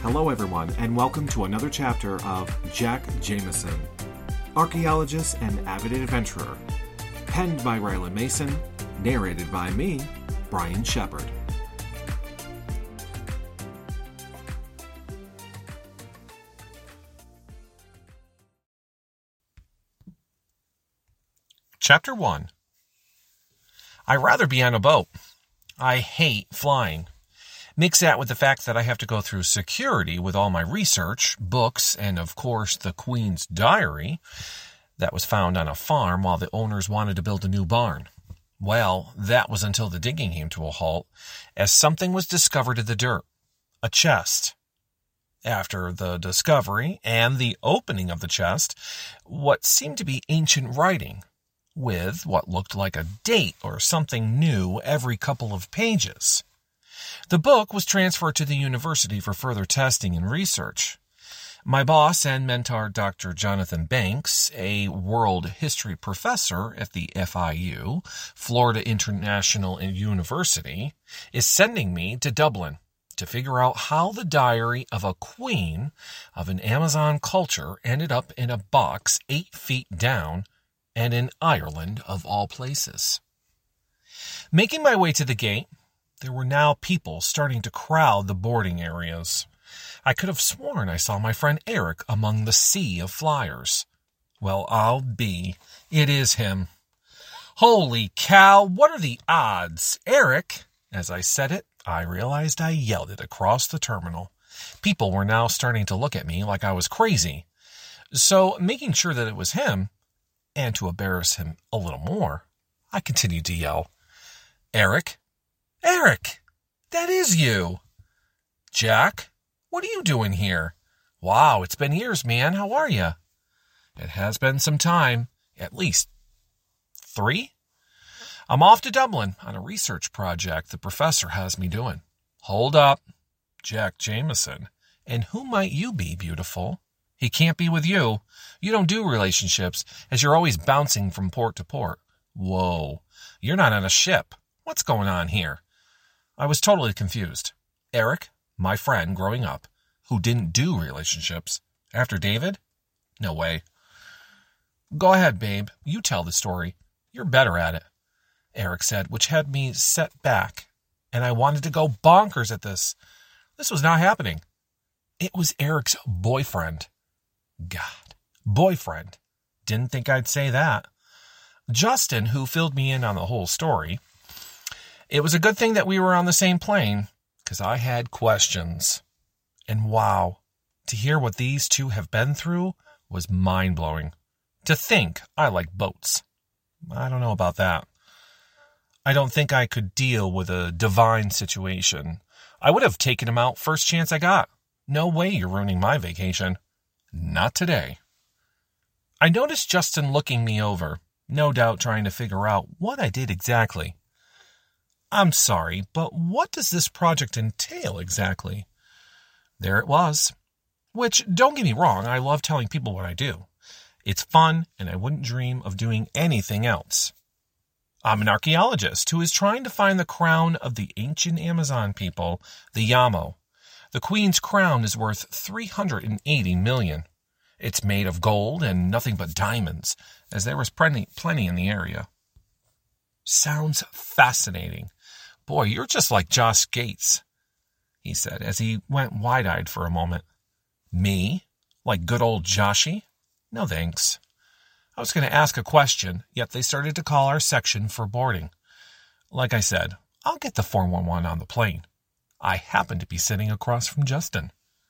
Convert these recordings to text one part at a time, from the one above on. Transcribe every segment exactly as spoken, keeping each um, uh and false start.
Hello everyone, and welcome to another chapter of Jack Jameson, archaeologist and avid adventurer. Penned by Ryland Mason, narrated by me, Brian Shepard. Chapter one. I'd rather be on a boat. I hate flying. Mix that with the fact that I have to go through security with all my research, books, and of course the Queen's diary that was found on a farm while the owners wanted to build a new barn. Well, that was until the digging came to a halt, as something was discovered in the dirt. A chest. After the discovery and the opening of the chest, what seemed to be ancient writing, with what looked like a date or something new every couple of pages. The book was transferred to the university for further testing and research. My boss and mentor, Doctor Jonathan Banks, a world history professor at the F I U, Florida International University, is sending me to Dublin to figure out how the diary of a queen of an Amazon culture ended up in a box eight feet down and in Ireland of all places. Making my way to the gate, there were now people starting to crowd the boarding areas. I could have sworn I saw my friend Eric among the sea of flyers. Well, I'll be. It is him. Holy cow, what are the odds? Eric! As I said it, I realized I yelled it across the terminal. People were now starting to look at me like I was crazy. So, making sure that it was him, and to embarrass him a little more, I continued to yell, Eric! Eric! That is you! Jack? What are you doing here? Wow, it's been years, man. How are you? It has been some time. At least three? I'm off to Dublin on a research project the professor has me doing. Hold up. Jack Jameson. And who might you be, beautiful? He can't be with you. You don't do relationships, as you're always bouncing from port to port. Whoa. You're not on a ship. What's going on here? I was totally confused. Eric, my friend growing up, who didn't do relationships, after David? No way. Go ahead, babe. You tell the story. You're better at it, Eric said, which had me set back, and I wanted to go bonkers at this. This was not happening. It was Eric's boyfriend. God, boyfriend. Didn't think I'd say that. Justin, who filled me in on the whole story. It was a good thing that we were on the same plane, because I had questions. And wow, to hear what these two have been through was mind-blowing. To think I like boats. I don't know about that. I don't think I could deal with a divine situation. I would have taken him out first chance I got. No way you're ruining my vacation. Not today. I noticed Justin looking me over, no doubt trying to figure out what I did exactly. I'm sorry, but what does this project entail exactly? There it was. Which, don't get me wrong, I love telling people what I do. It's fun, and I wouldn't dream of doing anything else. I'm an archaeologist who is trying to find the crown of the ancient Amazon people, the Yamo. The Queen's crown is worth three hundred eighty million dollars. It's made of gold and nothing but diamonds, as there was plenty, plenty in the area. Sounds fascinating. Boy, you're just like Josh Gates, he said as he went wide-eyed for a moment. Me? Like good old Joshy? No thanks. I was going to ask a question, yet they started to call our section for boarding. Like I said, I'll get the four one one on the plane. I happen to be sitting across from Justin.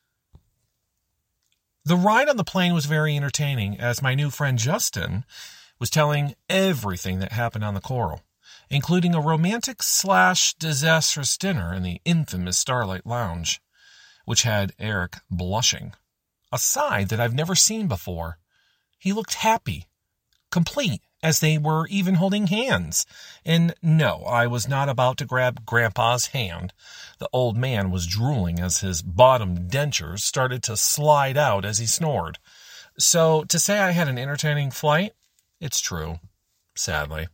The ride on the plane was very entertaining, as my new friend Justin was telling everything that happened on the Coral, including a romantic slash disastrous dinner in the infamous Starlight Lounge, which had Eric blushing, a side that I've never seen before. He looked happy, complete, as they were even holding hands. And no, I was not about to grab Grandpa's hand. The old man was drooling as his bottom dentures started to slide out as he snored. So, to say I had an entertaining flight, it's true, sadly.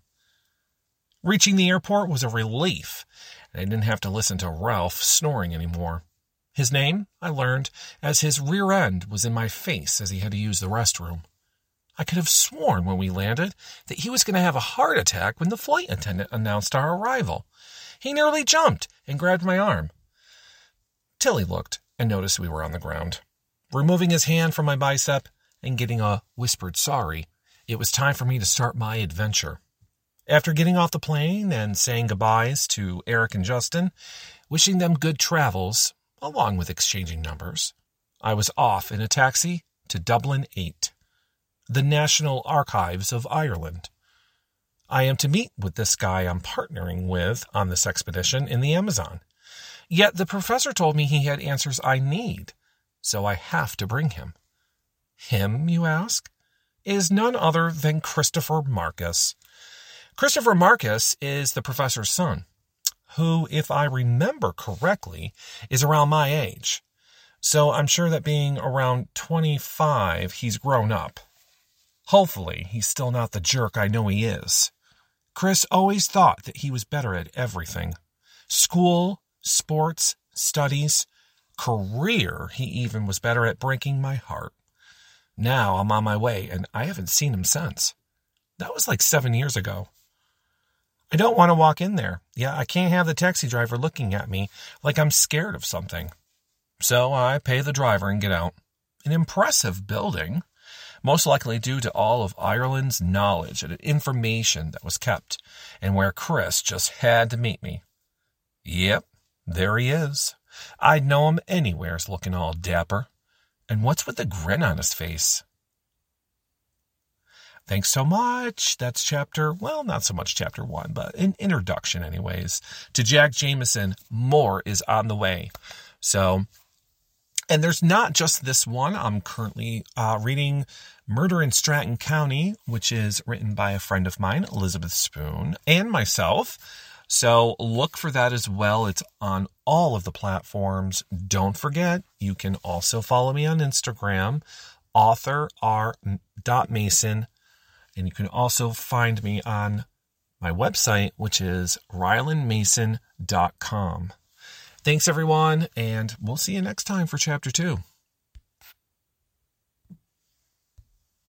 Reaching the airport was a relief, and I didn't have to listen to Ralph snoring anymore. His name, I learned, as his rear end was in my face as he had to use the restroom. I could have sworn when we landed that he was going to have a heart attack when the flight attendant announced our arrival. He nearly jumped and grabbed my arm. Tilly looked and noticed we were on the ground. Removing his hand from my bicep and getting a whispered sorry, it was time for me to start my adventure. After getting off the plane and saying goodbyes to Eric and Justin, wishing them good travels, along with exchanging numbers, I was off in a taxi to Dublin eight, the National Archives of Ireland. I am to meet with this guy I'm partnering with on this expedition in the Amazon. Yet the professor told me he had answers I need, so I have to bring him. Him, you ask, is none other than Christopher Marcus. Christopher Marcus is the professor's son, who, if I remember correctly, is around my age. So I'm sure that being around twenty-five, he's grown up. Hopefully, he's still not the jerk I know he is. Chris always thought that he was better at everything. School, sports, studies, career, he even was better at breaking my heart. Now I'm on my way, and I haven't seen him since. That was like seven years ago. I don't want to walk in there. Yeah, I can't have the taxi driver looking at me like I'm scared of something. So I pay the driver and get out. An impressive building, most likely due to all of Ireland's knowledge and information that was kept, and where Chris just had to meet me. Yep, there he is. I'd know him anywheres looking all dapper. And what's with the grin on his face? Thanks so much. That's chapter, well, not so much chapter one, but an introduction anyways, to Jack Jameson. More is on the way. So, and there's not just this one. I'm currently uh, reading Murder in Stratton County, which is written by a friend of mine, Elizabeth Spoon, and myself. So look for that as well. It's on all of the platforms. Don't forget, you can also follow me on Instagram, author r dot mason. And you can also find me on my website, which is ryland mason dot com. Thanks, everyone, and we'll see you next time for Chapter two.